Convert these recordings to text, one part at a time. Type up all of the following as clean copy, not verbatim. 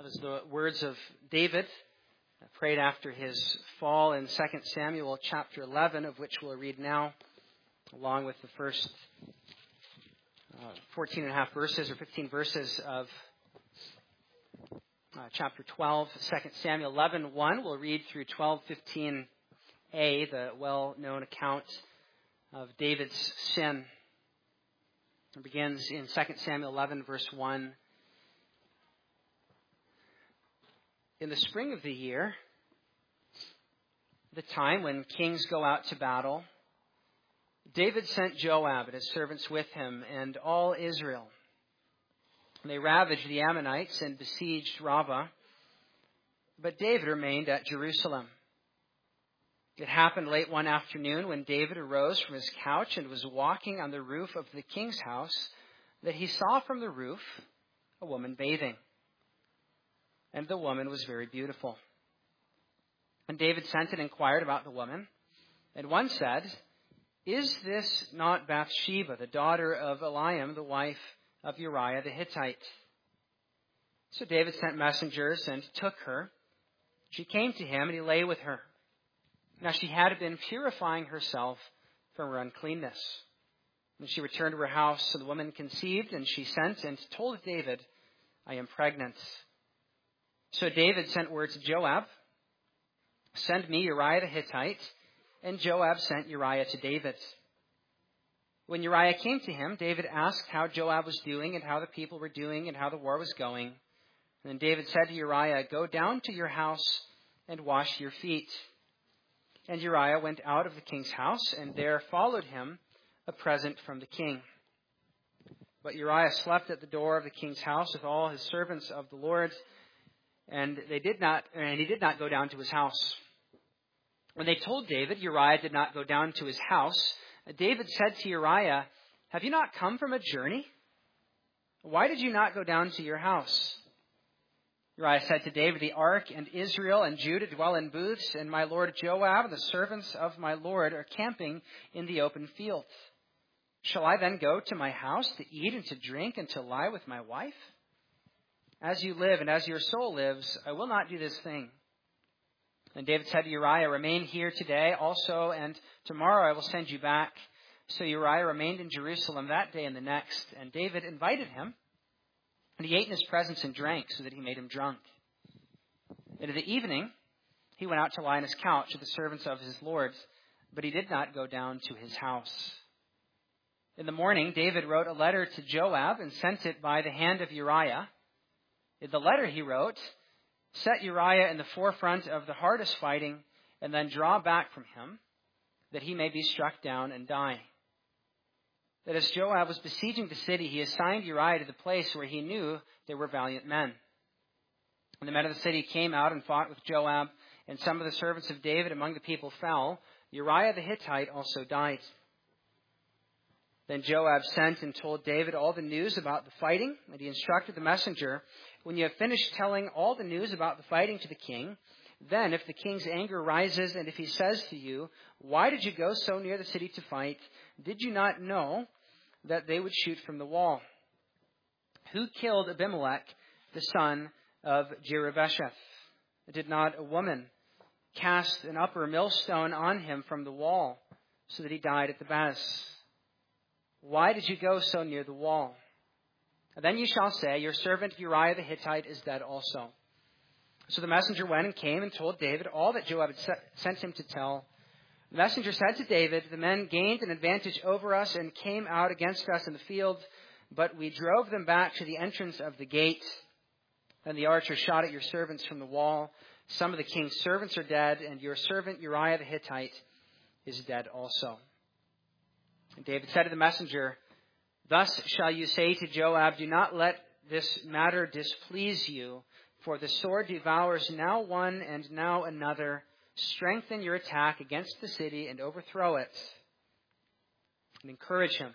That is the words of David, prayed after his fall in 2 Samuel chapter 11, of which we'll read now, along with the first 14 and a half verses or 15 verses of chapter 12, 2 Samuel 11:1. We'll read through 12:15a, the well-known account of David's sin. It begins in 2 Samuel 11, verse 1. In the spring of the year, the time when kings go out to battle, David sent Joab and his servants with him and all Israel. They ravaged the Ammonites and besieged Rabbah, but David remained at Jerusalem. It happened late one afternoon when David arose from his couch and was walking on the roof of the king's house that he saw from the roof a woman bathing. And the woman was very beautiful. And David sent and inquired about the woman. And one said, "Is this not Bathsheba, the daughter of Eliam, the wife of Uriah the Hittite?" So David sent messengers and took her. She came to him and he lay with her. Now she had been purifying herself from her uncleanness. When she returned to her house, so the woman conceived, and she sent and told David, "I am pregnant." So David sent word to Joab, "Send me Uriah the Hittite." And Joab sent Uriah to David. When Uriah came to him, David asked how Joab was doing and how the people were doing and how the war was going. And then David said to Uriah, "Go down to your house and wash your feet." And Uriah went out of the king's house, and there followed him a present from the king. But Uriah slept at the door of the king's house with all his servants of the Lord, and he did not go down to his house. When they told David Uriah did not go down to his house, David said to Uriah, "Have you not come from a journey? Why did you not go down to your house?" Uriah said to David, "The ark and Israel and Judah dwell in booths, and my lord Joab and the servants of my lord are camping in the open field. Shall I then go to my house to eat and to drink and to lie with my wife? As you live and as your soul lives, I will not do this thing." And David said to Uriah, "Remain here today also, and tomorrow I will send you back." So Uriah remained in Jerusalem that day and the next, and David invited him, and he ate in his presence and drank so that he made him drunk. And in the evening, he went out to lie on his couch with the servants of his lord, but he did not go down to his house. In the morning, David wrote a letter to Joab and sent it by the hand of Uriah. In the letter he wrote, "Set Uriah in the forefront of the hardest fighting, and then draw back from him, that he may be struck down and die." That as Joab was besieging the city, he assigned Uriah to the place where he knew there were valiant men. And the men of the city came out and fought with Joab, and some of the servants of David among the people fell. Uriah the Hittite also died. Then Joab sent and told David all the news about the fighting, and he instructed the messenger, "When you have finished telling all the news about the fighting to the king, then if the king's anger rises, and if he says to you, 'Why did you go so near the city to fight? Did you not know that they would shoot from the wall? Who killed Abimelech, the son of Jerubbesheth? Did not a woman cast an upper millstone on him from the wall, so that he died at the Baz? Why did you go so near the wall?' And then you shall say, 'Your servant Uriah the Hittite is dead also.'" So the messenger went and came and told David all that Joab had sent him to tell. The messenger said to David, "The men gained an advantage over us and came out against us in the field, but we drove them back to the entrance of the gate. Then the archer shot at your servants from the wall. Some of the king's servants are dead, and your servant Uriah the Hittite is dead also." And David said to the messenger, "Thus shall you say to Joab, 'Do not let this matter displease you, for the sword devours now one and now another. Strengthen your attack against the city and overthrow it.' And encourage him."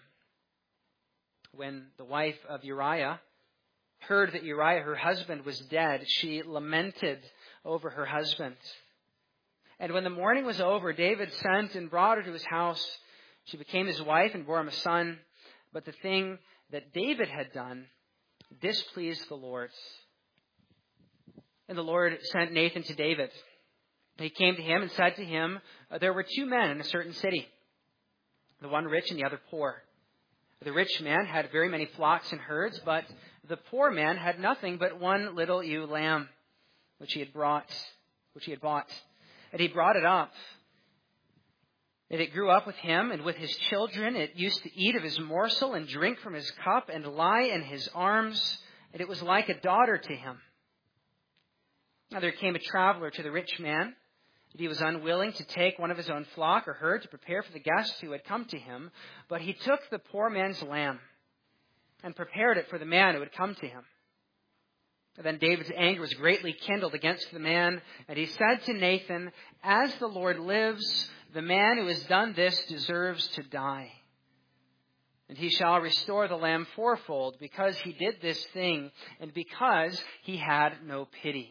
When the wife of Uriah heard that Uriah, her husband, was dead, she lamented over her husband. And when the mourning was over, David sent and brought her to his house. She became his wife and bore him a son. But the thing that David had done displeased the Lord. And the Lord sent Nathan to David. He came to him and said to him, there were two men in a certain city, the one rich and the other poor. The rich man had very many flocks and herds, but the poor man had nothing but one little ewe lamb, which he had bought. And he brought it up. And it grew up with him and with his children. It used to eat of his morsel and drink from his cup and lie in his arms. And it was like a daughter to him. Now there came a traveler to the rich man. And he was unwilling to take one of his own flock or herd to prepare for the guests who had come to him. But he took the poor man's lamb and prepared it for the man who had come to him. And then David's anger was greatly kindled against the man. And he said to Nathan, as the Lord lives, the man who has done this deserves to die. And he shall restore the lamb fourfold because he did this thing and because he had no pity.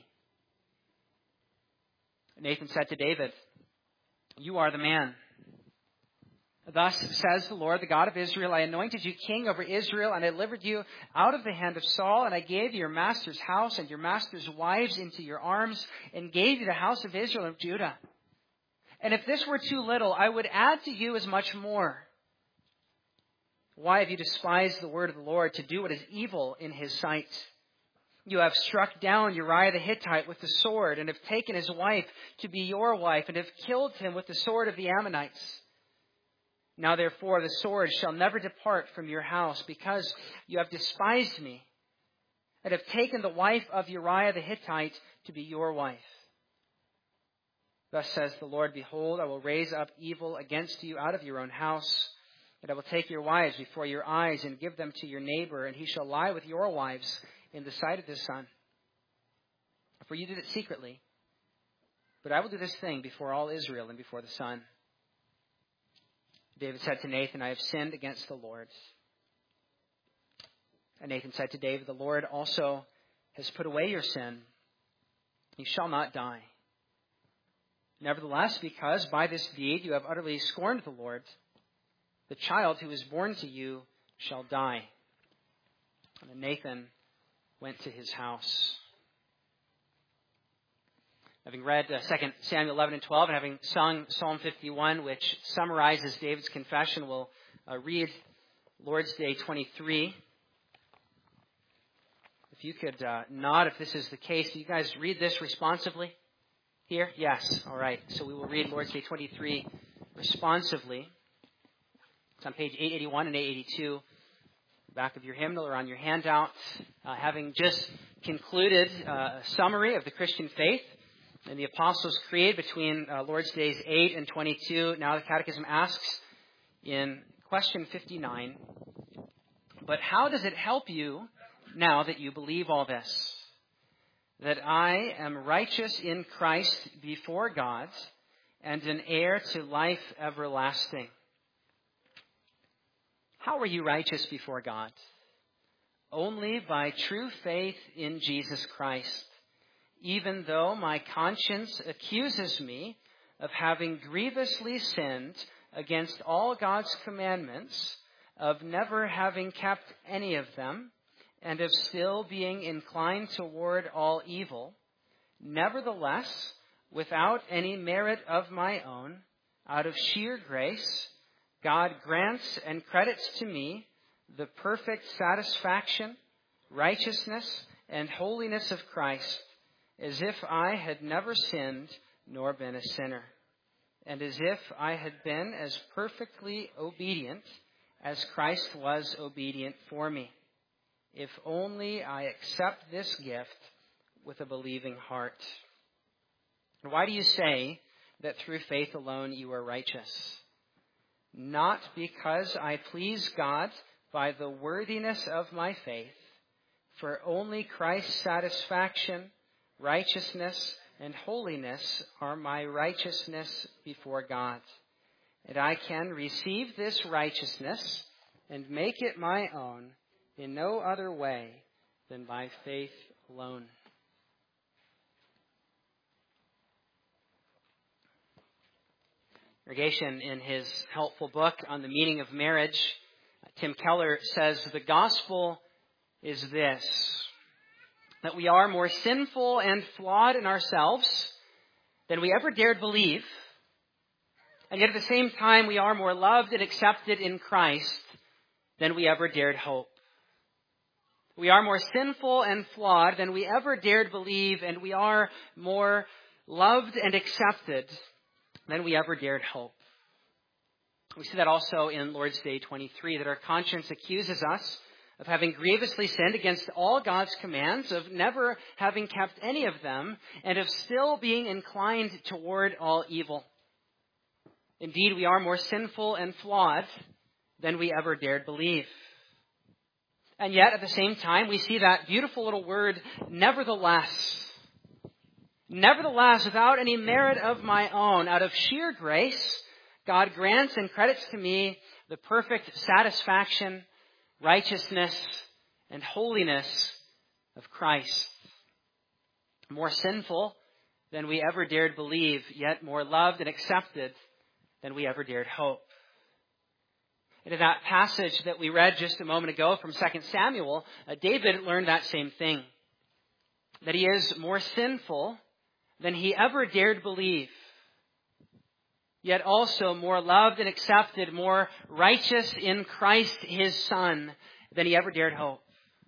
Nathan said to David, you are the man. Thus says the Lord, the God of Israel, I anointed you king over Israel, and I delivered you out of the hand of Saul, and I gave you your master's house and your master's wives into your arms, and gave you the house of Israel and Judah. And if this were too little, I would add to you as much more. Why have you despised the word of the Lord to do what is evil in his sight? You have struck down Uriah the Hittite with the sword, and have taken his wife to be your wife, and have killed him with the sword of the Ammonites. Now therefore the sword shall never depart from your house, because you have despised me, and have taken the wife of Uriah the Hittite to be your wife. Thus says the Lord, behold, I will raise up evil against you out of your own house, and I will take your wives before your eyes, and give them to your neighbor, and he shall lie with your wives in the sight of the sun. For you did it secretly, but I will do this thing before all Israel and before the sun. David said to Nathan, I have sinned against the Lord. And Nathan said to David, the Lord also has put away your sin. You shall not die. Nevertheless, because by this deed you have utterly scorned the Lord, the child who is born to you shall die. And then Nathan went to his house. Having read 2 Samuel 11 and 12 and having sung Psalm 51, which summarizes David's confession, we'll read Lord's Day 23. If you could nod if this is the case. Do you guys read this responsively here? Yes. All right. So we will read Lord's Day 23 responsively. It's on page 881 and 882. Back of your hymnal or on your handout, having just concluded a summary of the Christian faith and the Apostles' Creed between Lord's Days 8 and 22. Now the Catechism asks in question 59, but how does it help you now that you believe all this? That I am righteous in Christ before God and an heir to life everlasting. How are you righteous before God? Only by true faith in Jesus Christ, even though my conscience accuses me of having grievously sinned against all God's commandments, of never having kept any of them, and of still being inclined toward all evil. Nevertheless, without any merit of my own, out of sheer grace, God grants and credits to me the perfect satisfaction, righteousness, and holiness of Christ, as if I had never sinned nor been a sinner, and as if I had been as perfectly obedient as Christ was obedient for me, if only I accept this gift with a believing heart. And why do you say that through faith alone you are righteous? Not because I please God by the worthiness of my faith, for only Christ's satisfaction, righteousness, and holiness are my righteousness before God. And I can receive this righteousness and make it my own in no other way than by faith alone. Congregation, in his helpful book on the meaning of marriage, Tim Keller says, the gospel is this, that we are more sinful and flawed in ourselves than we ever dared believe. And yet at the same time, we are more loved and accepted in Christ than we ever dared hope. We are more sinful and flawed than we ever dared believe, and we are more loved and accepted than we ever dared hope. We see that also in Lord's Day 23, that our conscience accuses us of having grievously sinned against all God's commands, of never having kept any of them, and of still being inclined toward all evil. Indeed, we are more sinful and flawed than we ever dared believe. And yet, at the same time, we see that beautiful little word, nevertheless. Nevertheless, without any merit of my own, out of sheer grace, God grants and credits to me the perfect satisfaction, righteousness, and holiness of Christ. More sinful than we ever dared believe, yet more loved and accepted than we ever dared hope. And in that passage that we read just a moment ago from 2 Samuel, David learned that same thing. That he is more sinful than he ever dared believe, yet also more loved and accepted, more righteous in Christ his Son than he ever dared hope.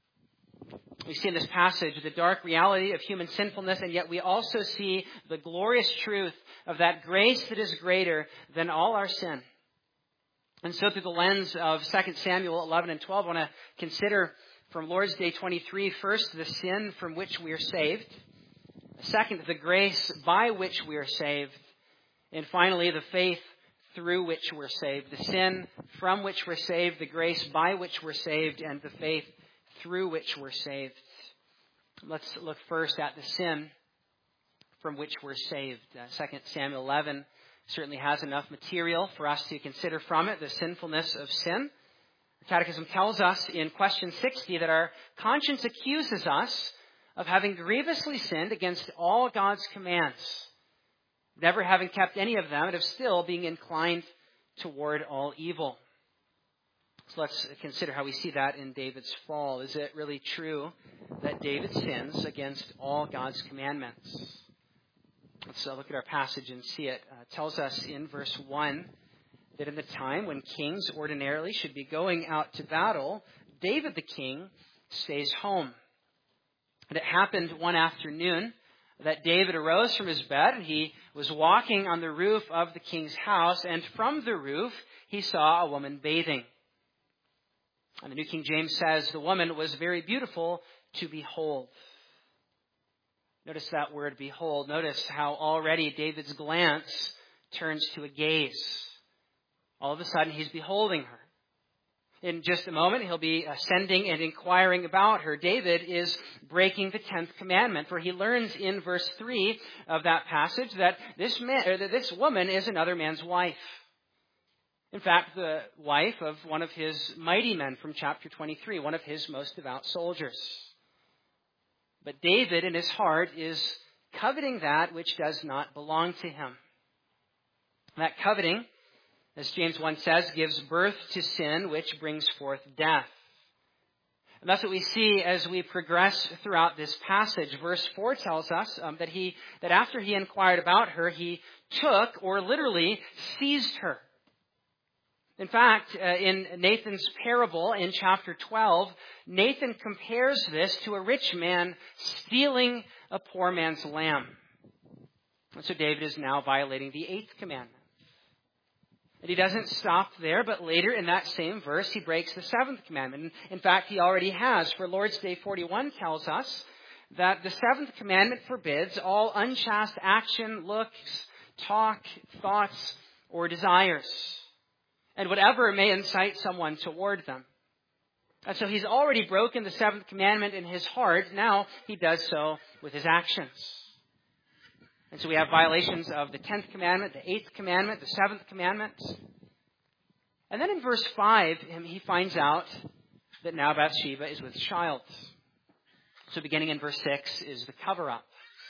We see in this passage the dark reality of human sinfulness, and yet we also see the glorious truth of that grace that is greater than all our sin. And so through the lens of 2 Samuel 11 and 12, I want to consider from Lord's Day 23, first, the sin from which we are saved. Second, the grace by which we are saved. And finally, the faith through which we're saved. The sin from which we're saved, the grace by which we're saved, and the faith through which we're saved. Let's look first at the sin from which we're saved. 2 Samuel 11 certainly has enough material for us to consider from it, the sinfulness of sin. The Catechism tells us in question 60 that our conscience accuses us of having grievously sinned against all God's commands, never having kept any of them, and of still being inclined toward all evil. So let's consider how we see that in David's fall. Is it really true that David sins against all God's commandments? Let's look at our passage and see it. It tells us in verse 1 that in the time when kings ordinarily should be going out to battle, David the king stays home. And it happened one afternoon that David arose from his bed and he was walking on the roof of the king's house, and from the roof he saw a woman bathing. And the New King James says the woman was very beautiful to behold. Notice that word behold. Notice how already David's glance turns to a gaze. All of a sudden he's beholding her. In just a moment, he'll be sending and inquiring about her. David is breaking the 10th commandment, for he learns in verse 3 of that passage that this woman is another man's wife. In fact, the wife of one of his mighty men from chapter 23, one of his most devout soldiers. But David, in his heart, is coveting that which does not belong to him. That coveting, as James 1 says, gives birth to sin, which brings forth death. And that's what we see as we progress throughout this passage. Verse 4 tells us that after he inquired about her, he took, or literally seized her. In fact, in Nathan's parable in chapter 12, Nathan compares this to a rich man stealing a poor man's lamb. And so David is now violating the 8th commandment. And he doesn't stop there, but later in that same verse, he breaks the 7th commandment. In fact, he already has. For Lord's Day 41 tells us that the 7th commandment forbids all unchaste action, looks, talk, thoughts, or desires, and whatever may incite someone toward them. And so he's already broken the 7th commandment in his heart. Now he does so with his actions. And so we have violations of the 10th commandment, the 8th commandment, the 7th commandment. And then in verse 5, he finds out that now Bathsheba is with child. So beginning in verse 6 is the cover-up,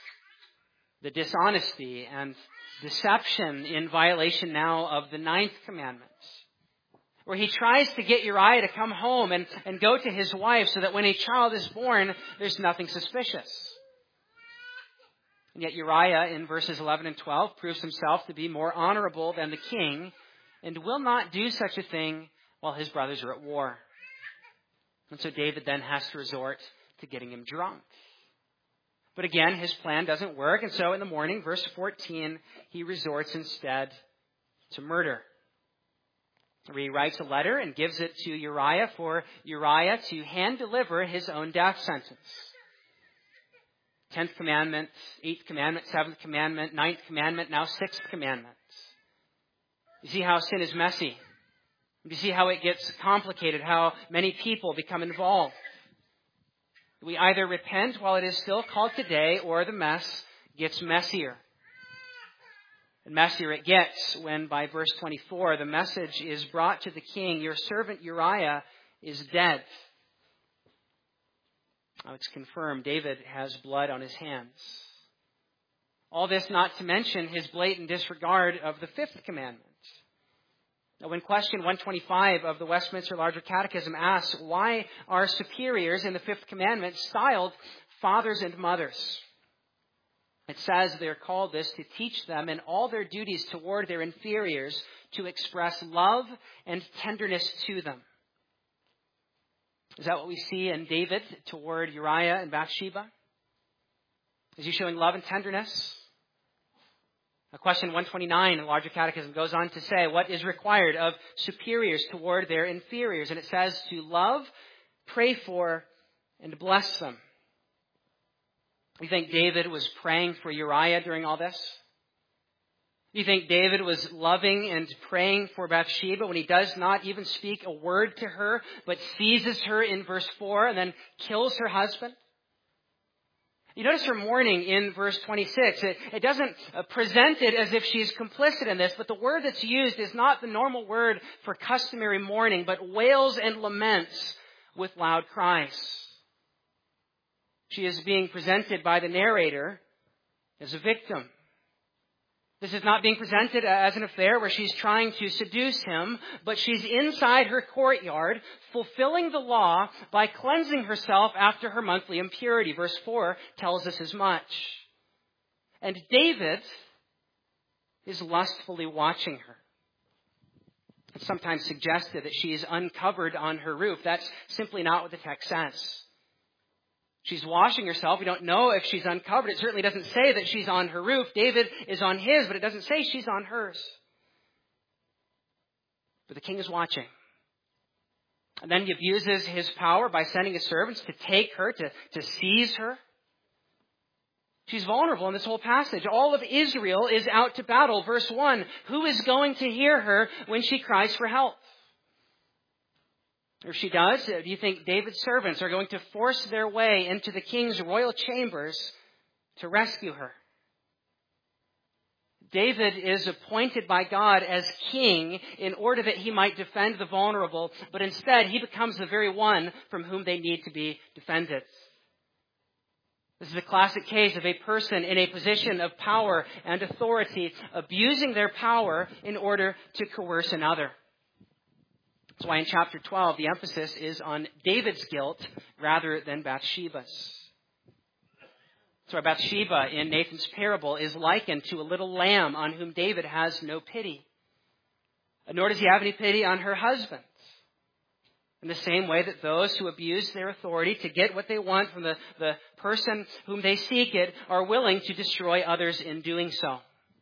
the dishonesty and deception in violation now of the 9th commandment. where he tries to get Uriah to come home and go to his wife so that when a child is born, there's nothing suspicious. And yet Uriah, in verses 11 and 12, proves himself to be more honorable than the king and will not do such a thing while his brothers are at war. And so David then has to resort to getting him drunk. But again, his plan doesn't work. And so in the morning, verse 14, he resorts instead to murder. He writes a letter and gives it to Uriah for Uriah to hand deliver his own death sentence. 10th commandment, 8th commandment, 7th commandment, 9th commandment, now 6th commandment. You see how sin is messy. You see how it gets complicated, how many people become involved. We either repent while it is still called today, or the mess gets messier. And messier it gets when, by verse 24, the message is brought to the king, your servant Uriah is dead. Now it's confirmed David has blood on his hands. All this not to mention his blatant disregard of the 5th commandment. Now, when question 125 of the Westminster Larger Catechism asks, why are superiors in the 5th commandment styled fathers and mothers? It says they're called this to teach them in all their duties toward their inferiors to express love and tenderness to them. Is that what we see in David toward Uriah and Bathsheba? Is he showing love and tenderness? Question 129 in the Larger Catechism goes on to say what is required of superiors toward their inferiors. And it says to love, pray for, and bless them. You think David was praying for Uriah during all this? You think David was loving and praying for Bathsheba when he does not even speak a word to her, but seizes her in verse 4 and then kills her husband? You notice her mourning in verse 26. It doesn't present it as if she's complicit in this, but the word that's used is not the normal word for customary mourning, but wails and laments with loud cries. She is being presented by the narrator as a victim. This is not being presented as an affair where she's trying to seduce him, but she's inside her courtyard, fulfilling the law by cleansing herself after her monthly impurity. Verse 4 tells us as much. And David is lustfully watching her. It's sometimes suggested that she is uncovered on her roof. That's simply not what the text says. She's washing herself. We don't know if she's uncovered. It certainly doesn't say that she's on her roof. David is on his, but it doesn't say she's on hers. But the king is watching. And then he abuses his power by sending his servants to take her, to seize her. She's vulnerable in this whole passage. All of Israel is out to battle. Verse 1, who is going to hear her when she cries for help? Or if she does, do you think David's servants are going to force their way into the king's royal chambers to rescue her? David is appointed by God as king in order that he might defend the vulnerable, but instead he becomes the very one from whom they need to be defended. This is a classic case of a person in a position of power and authority abusing their power in order to coerce another. That's why in chapter 12, the emphasis is on David's guilt rather than Bathsheba's. That's why Bathsheba in Nathan's parable is likened to a little lamb on whom David has no pity. Nor does he have any pity on her husband. In the same way that those who abuse their authority to get what they want from the person whom they seek it are willing to destroy others in doing so.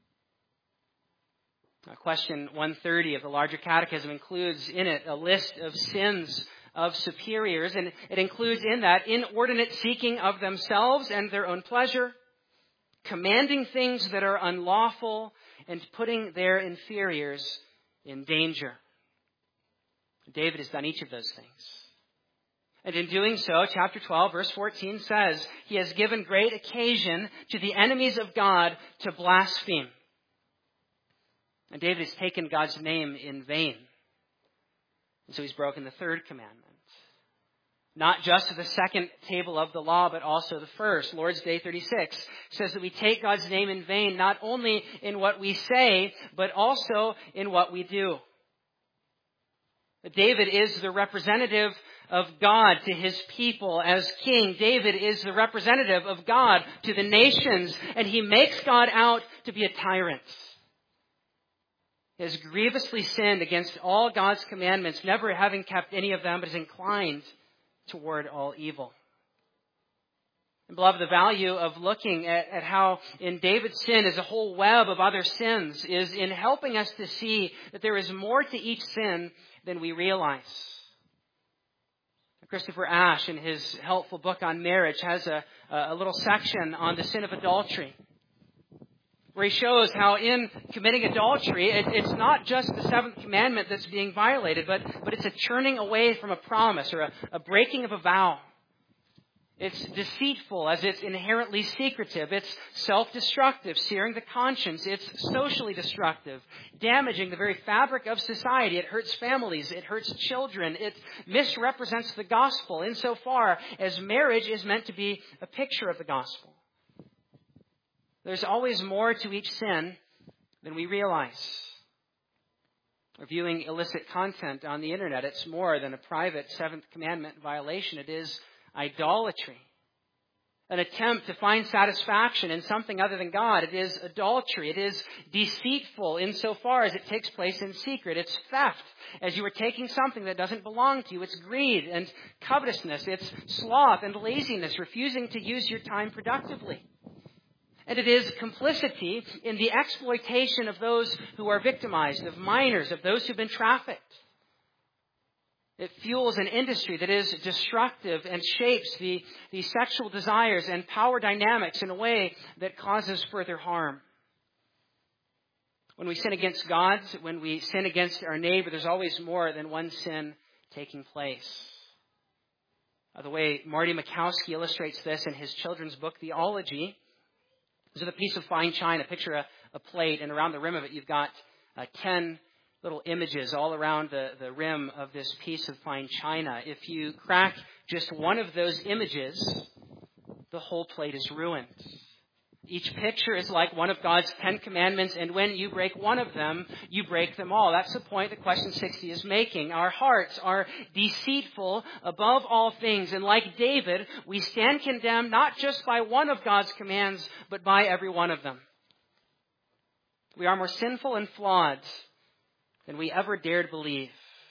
Question 130 of the Larger Catechism includes in it a list of sins of superiors, and it includes in that inordinate seeking of themselves and their own pleasure, commanding things that are unlawful, and putting their inferiors in danger. David has done each of those things. And in doing so, chapter 12, verse 14 says, he has given great occasion to the enemies of God to blaspheme. And David has taken God's name in vain. And so he's broken the 3rd commandment. Not just the second table of the law, but also the first. Lord's Day 36 says that we take God's name in vain, not only in what we say, but also in what we do. David is the representative of God to his people as king. David is the representative of God to the nations, and he makes God out to be a tyrant. He has grievously sinned against all God's commandments, never having kept any of them, but is inclined toward all evil. And beloved, the value of looking at how in David's sin is a whole web of other sins is in helping us to see that there is more to each sin than we realize. Christopher Ash, in his helpful book on marriage, has a little section on the sin of adultery, where he shows how in committing adultery, it's not just the seventh commandment that's being violated, but it's a turning away from a promise or a breaking of a vow. It's deceitful as it's inherently secretive. It's self-destructive, searing the conscience. It's socially destructive, damaging the very fabric of society. It hurts families. It hurts children. It misrepresents the gospel insofar as marriage is meant to be a picture of the gospel. There's always more to each sin than we realize. Viewing illicit content on the internet, it's more than a private seventh commandment violation. It is idolatry, an attempt to find satisfaction in something other than God. It is adultery. It is deceitful insofar as it takes place in secret. It's theft, as you are taking something that doesn't belong to you. It's greed and covetousness. It's sloth and laziness, refusing to use your time productively. And it is complicity in the exploitation of those who are victimized, of minors, of those who've been trafficked. It fuels an industry that is destructive and shapes the sexual desires and power dynamics in a way that causes further harm. When we sin against God, when we sin against our neighbor, there's always more than one sin taking place. The way Marty Makowski illustrates this in his children's book, Theology, is with a piece of fine china. Picture a plate, and around the rim of it, you've got 10 little images all around the rim of this piece of fine china. If you crack just one of those images, the whole plate is ruined. Each picture is like one of God's 10 commandments, and when you break one of them, you break them all. That's the point that question 60 is making. Our hearts are deceitful above all things, and like David, we stand condemned not just by one of God's commands, but by every one of them. We are more sinful and flawed than we ever dared believe.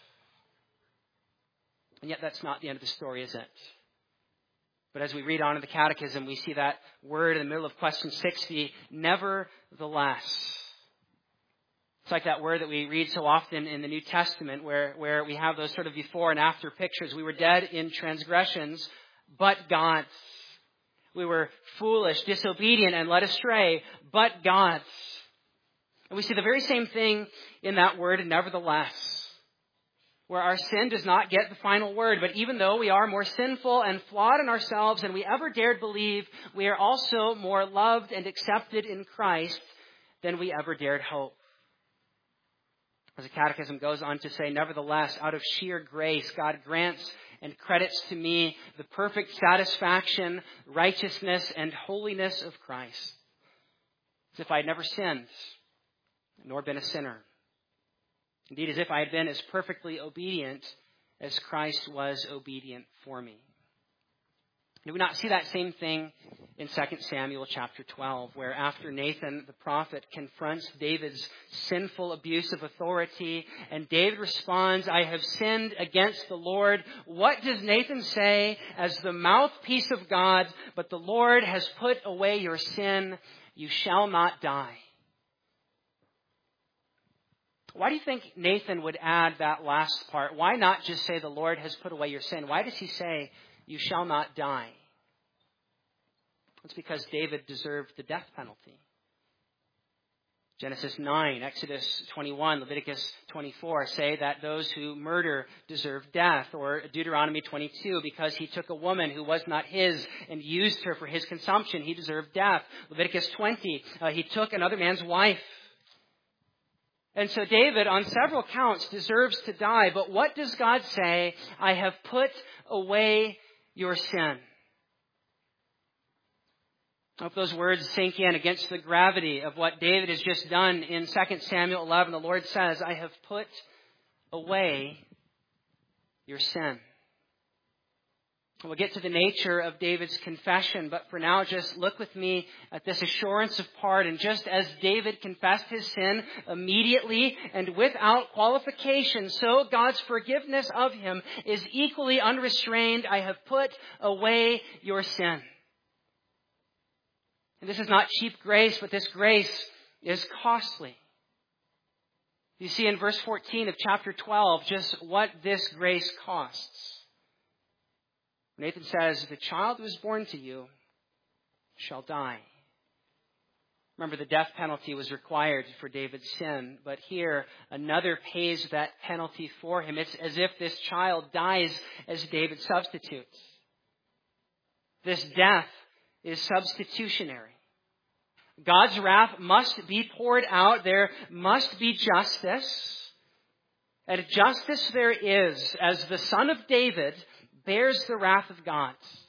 And yet that's not the end of the story, is it? But as we read on in the Catechism, we see that word in the middle of question 60, nevertheless. It's like that word that we read so often in the New Testament where we have those sort of before and after pictures. We were dead in transgressions, but God. We were foolish, disobedient, and led astray, but God. And we see the very same thing in that word, nevertheless, where our sin does not get the final word. But even though we are more sinful and flawed in ourselves than we ever dared believe, we are also more loved and accepted in Christ than we ever dared hope. As the Catechism goes on to say, nevertheless, out of sheer grace, God grants and credits to me the perfect satisfaction, righteousness, and holiness of Christ, as if I had never sinned, nor been a sinner. Indeed, as if I had been as perfectly obedient as Christ was obedient for me. Do we not see that same thing in 2 Samuel chapter 12, where after Nathan the prophet confronts David's sinful abuse of authority, and David responds, I have sinned against the Lord. What does Nathan say as the mouthpiece of God? But the Lord has put away your sin. You shall not die. Why do you think Nathan would add that last part? Why not just say the Lord has put away your sin? Why does he say you shall not die? It's because David deserved the death penalty. Genesis 9, Exodus 21, Leviticus 24 say that those who murder deserve death. Or Deuteronomy 22, because he took a woman who was not his and used her for his consumption, he deserved death. Leviticus 20, he took another man's wife. And so David, on several counts, deserves to die. But what does God say? I have put away your sin. I hope those words sink in against the gravity of what David has just done in 2 Samuel 11. The Lord says, I have put away your sin. We'll get to the nature of David's confession, but for now, just look with me at this assurance of pardon. Just as David confessed his sin immediately and without qualification, so God's forgiveness of him is equally unrestrained. I have put away your sin. And this is not cheap grace, but this grace is costly. You see in verse 14 of chapter 12 just what this grace costs. Nathan says, the child who is born to you shall die. Remember, the death penalty was required for David's sin, but here another pays that penalty for him. It's as if this child dies as David's substitute. This death is substitutionary. God's wrath must be poured out. There must be justice. And justice there is, as the Son of David bears the wrath of God.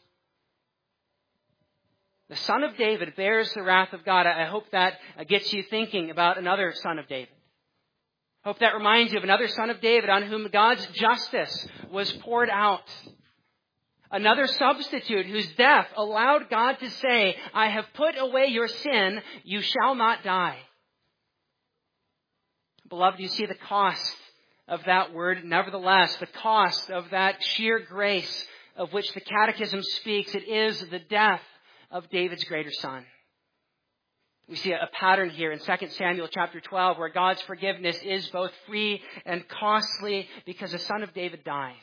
The Son of David bears the wrath of God. I hope that gets you thinking about another Son of David. I hope that reminds you of another Son of David on whom God's justice was poured out. Another substitute whose death allowed God to say, I have put away your sin, you shall not die. Beloved, you see the cost of that word. Nevertheless, the cost of that sheer grace of which the Catechism speaks, it is the death of David's greater son. We see a pattern here in 2 Samuel chapter 12 where God's forgiveness is both free and costly because the Son of David dies.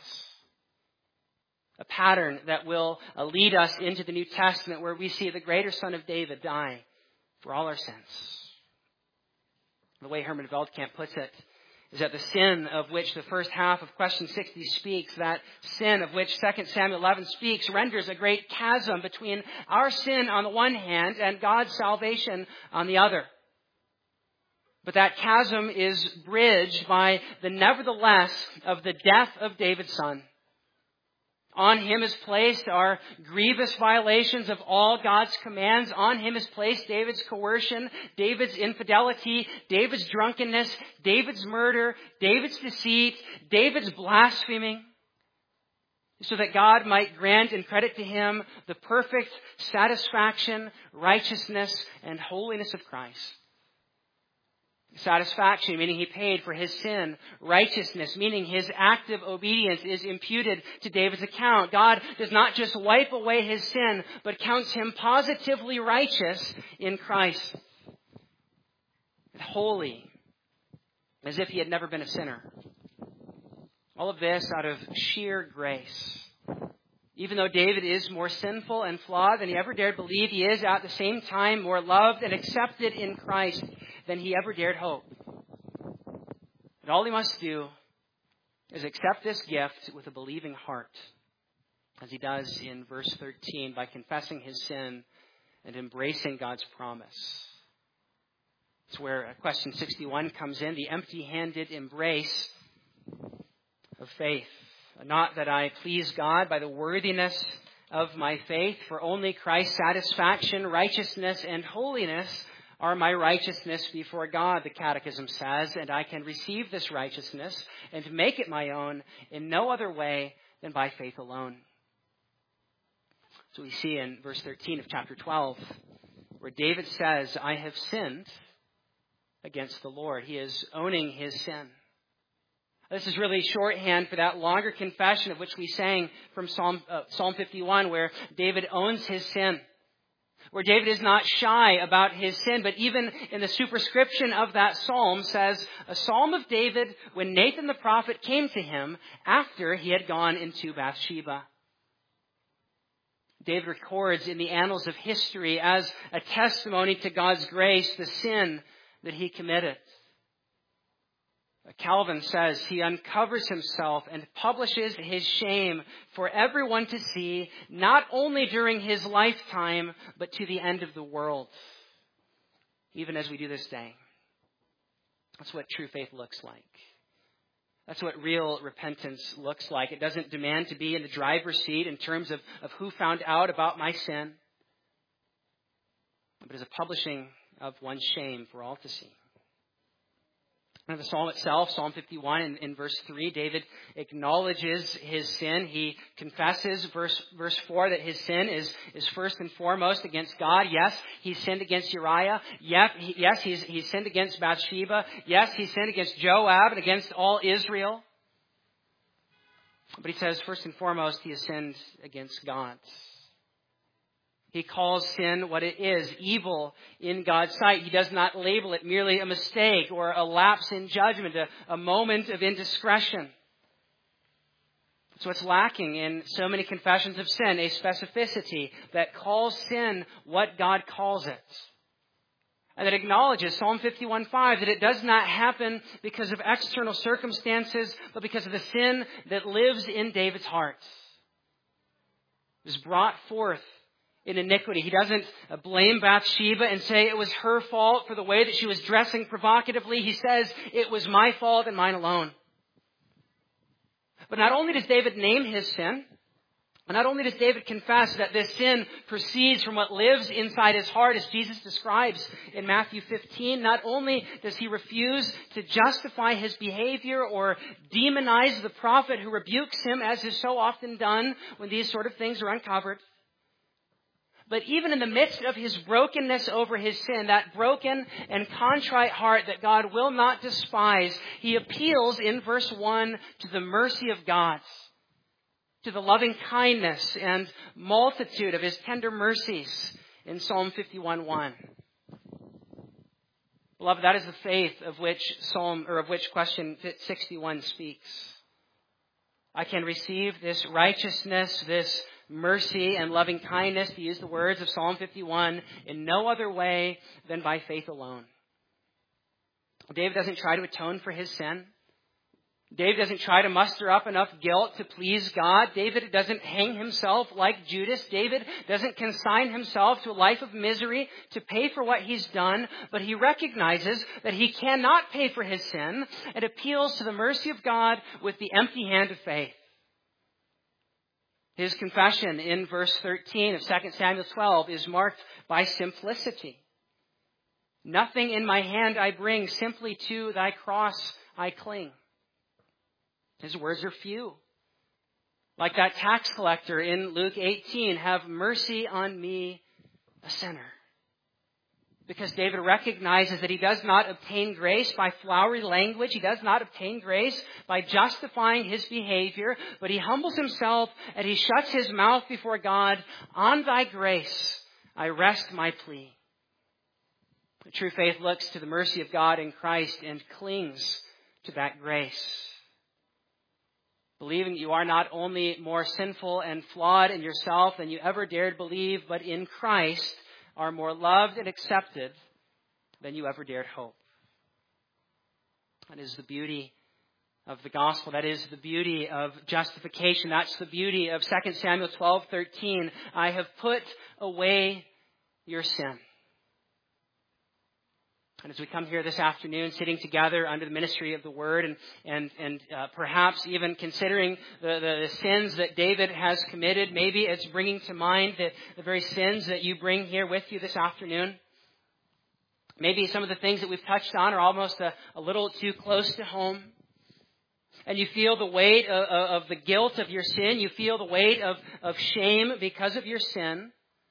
A pattern that will lead us into the New Testament where we see the greater Son of David die for all our sins. The way Herman Veldkamp puts it is that the sin of which the first half of question 60 speaks, that sin of which 2 Samuel 11 speaks, renders a great chasm between our sin on the one hand and God's salvation on the other. But that chasm is bridged by the nevertheless of the death of David's son. On him is placed our grievous violations of all God's commands. On him is placed David's coercion, David's infidelity, David's drunkenness, David's murder, David's deceit, David's blaspheming, so that God might grant and credit to him the perfect satisfaction, righteousness, and holiness of Christ. Satisfaction, meaning he paid for his sin. Righteousness, meaning his active obedience is imputed to David's account. God does not just wipe away his sin, but counts him positively righteous in Christ. Holy, as if he had never been a sinner. All of this out of sheer grace. Even though David is more sinful and flawed than he ever dared believe, he is at the same time more loved and accepted in Christ than he ever dared hope. And all he must do is accept this gift with a believing heart, as he does in verse 13 by confessing his sin and embracing God's promise. It's where question 61 comes in, the empty-handed embrace of faith. Not that I please God by the worthiness of my faith, for only Christ's satisfaction, righteousness, and holiness are my righteousness before God, the Catechism says, and I can receive this righteousness and make it my own in no other way than by faith alone. So we see in verse 13 of chapter 12, where David says, I have sinned against the Lord. He is owning his sin. This is really shorthand for that longer confession of which we sang from Psalm 51, where David owns his sin. Where David is not shy about his sin, but even in the superscription of that psalm says, a psalm of David when Nathan the prophet came to him after he had gone into Bathsheba. David records in the annals of history as a testimony to God's grace the sin that he committed. Calvin says he uncovers himself and publishes his shame for everyone to see, not only during his lifetime, but to the end of the world, even as we do this day. That's what true faith looks like. That's what real repentance looks like. It doesn't demand to be in the driver's seat in terms of who found out about my sin, but is a publishing of one's shame for all to see. And the psalm itself, Psalm 51 in verse 3, David acknowledges his sin. He confesses, verse 4, that his sin is first and foremost against God. Yes, he sinned against Uriah. Yes, he's sinned against Bathsheba. Yes, he sinned against Joab and against all Israel. But he says, first and foremost, he has sinned against God. He calls sin what it is, evil in God's sight. He does not label it merely a mistake or a lapse in judgment, a moment of indiscretion. That's what's lacking in so many confessions of sin, a specificity that calls sin what God calls it. And that acknowledges, Psalm 51:5, that it does not happen because of external circumstances, but because of the sin that lives in David's heart. It was brought forth in iniquity. He doesn't blame Bathsheba and say it was her fault for the way that she was dressing provocatively. He says it was my fault and mine alone. But not only does David name his sin, and not only does David confess that this sin proceeds from what lives inside his heart, as Jesus describes in Matthew 15, not only does he refuse to justify his behavior or demonize the prophet who rebukes him, as is so often done when these sort of things are uncovered, but even in the midst of his brokenness over his sin, that broken and contrite heart that God will not despise, he appeals in verse 1 to the mercy of God, to the loving kindness and multitude of his tender mercies in Psalm 51:1. Beloved, that is the faith of which question 61 speaks. I can receive this righteousness, this mercy and loving kindness, to use the words of Psalm 51, in no other way than by faith alone. David doesn't try to atone for his sin. David doesn't try to muster up enough guilt to please God. David doesn't hang himself like Judas. David doesn't consign himself to a life of misery to pay for what he's done, but he recognizes that he cannot pay for his sin and appeals to the mercy of God with the empty hand of faith. His confession in verse 13 of 2 Samuel 12 is marked by simplicity. Nothing in my hand I bring, simply to thy cross I cling. His words are few. Like that tax collector in Luke 18, have mercy on me, a sinner. Because David recognizes that he does not obtain grace by flowery language. He does not obtain grace by justifying his behavior. But he humbles himself and he shuts his mouth before God. On thy grace, I rest my plea. The true faith looks to the mercy of God in Christ and clings to that grace. Believing you are not only more sinful and flawed in yourself than you ever dared believe, but in Christ are more loved and accepted than you ever dared hope. That is the beauty of the gospel. That is the beauty of justification. That's the beauty of 2 Samuel 12:13. I have put away your sin. And as we come here this afternoon, sitting together under the ministry of the Word and perhaps even considering the sins that David has committed, maybe it's bringing to mind the very sins that you bring here with you this afternoon. Maybe some of the things that we've touched on are almost a little too close to home. And you feel the weight of the guilt of your sin. You feel the weight of shame because of your sin.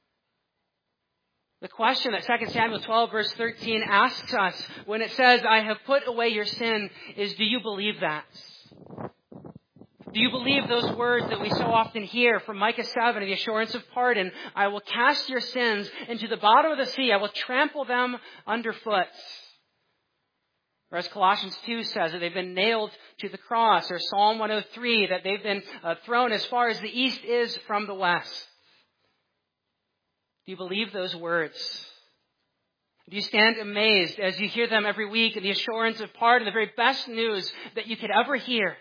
The question that 2 Samuel 12 verse 13 asks us when it says, I have put away your sin, is do you believe that? Do you believe those words that we so often hear from Micah 7, the assurance of pardon? I will cast your sins into the bottom of the sea. I will trample them underfoot. Or as Colossians 2 says, that they've been nailed to the cross. Or Psalm 103, that they've been thrown as far as the east is from the west. Do you believe those words? Do you stand amazed as you hear them every week in the assurance of pardon, the very best news that you could ever hear?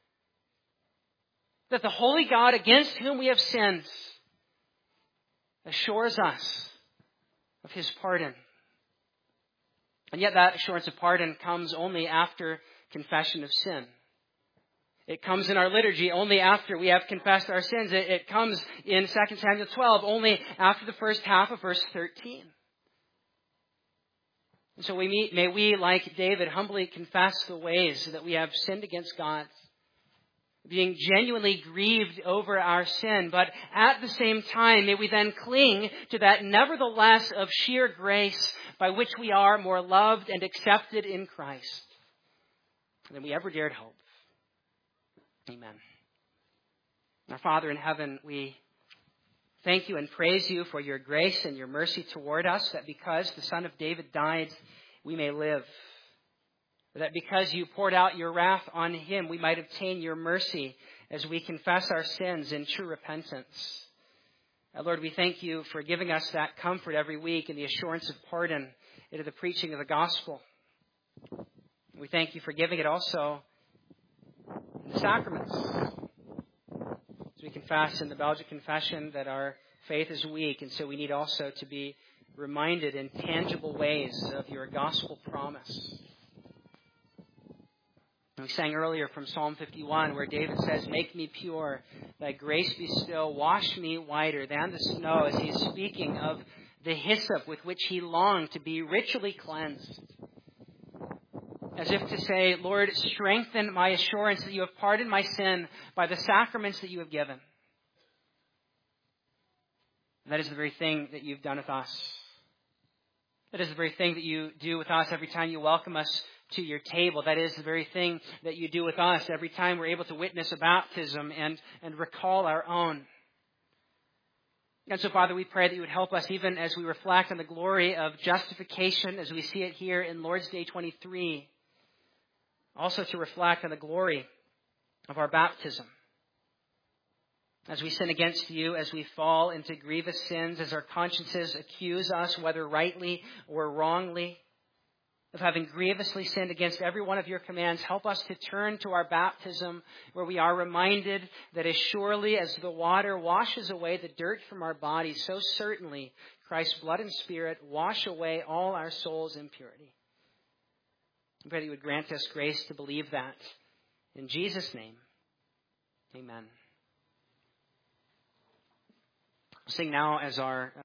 That the holy God against whom we have sinned assures us of his pardon. And yet that assurance of pardon comes only after confession of sin. It comes in our liturgy only after we have confessed our sins. It comes in 2 Samuel 12 only after the first half of verse 13. And so may we, like David, humbly confess the ways that we have sinned against God, being genuinely grieved over our sin. But at the same time, may we then cling to that nevertheless of sheer grace by which we are more loved and accepted in Christ than we ever dared hope. Amen. Our Father in heaven, we thank you and praise you for your grace and your mercy toward us, that because the Son of David died, we may live. That because you poured out your wrath on him, we might obtain your mercy as we confess our sins in true repentance. Lord, we thank you for giving us that comfort every week and the assurance of pardon into the preaching of the gospel. We thank you for giving it also in the sacraments. As we confess in the Belgic Confession that our faith is weak, and so we need also to be reminded in tangible ways of your gospel promise. We sang earlier from Psalm 51 where David says, "Make me pure, thy grace be still, wash me whiter than the snow," as he's speaking of the hyssop with which he longed to be ritually cleansed. As if to say, Lord, strengthen my assurance that you have pardoned my sin by the sacraments that you have given. And that is the very thing that you've done with us. That is the very thing that you do with us every time you welcome us to your table. That is the very thing that you do with us every time we're able to witness a baptism and recall our own. And so, Father, we pray that you would help us even as we reflect on the glory of justification, as we see it here in Lord's Day 23, also to reflect on the glory of our baptism. As we sin against you, as we fall into grievous sins, as our consciences accuse us, whether rightly or wrongly, of having grievously sinned against every one of your commands, help us to turn to our baptism where we are reminded that as surely as the water washes away the dirt from our bodies, so certainly Christ's blood and Spirit wash away all our soul's impurity. I pray that you would grant us grace to believe that. In Jesus' name, amen. We'll sing now as our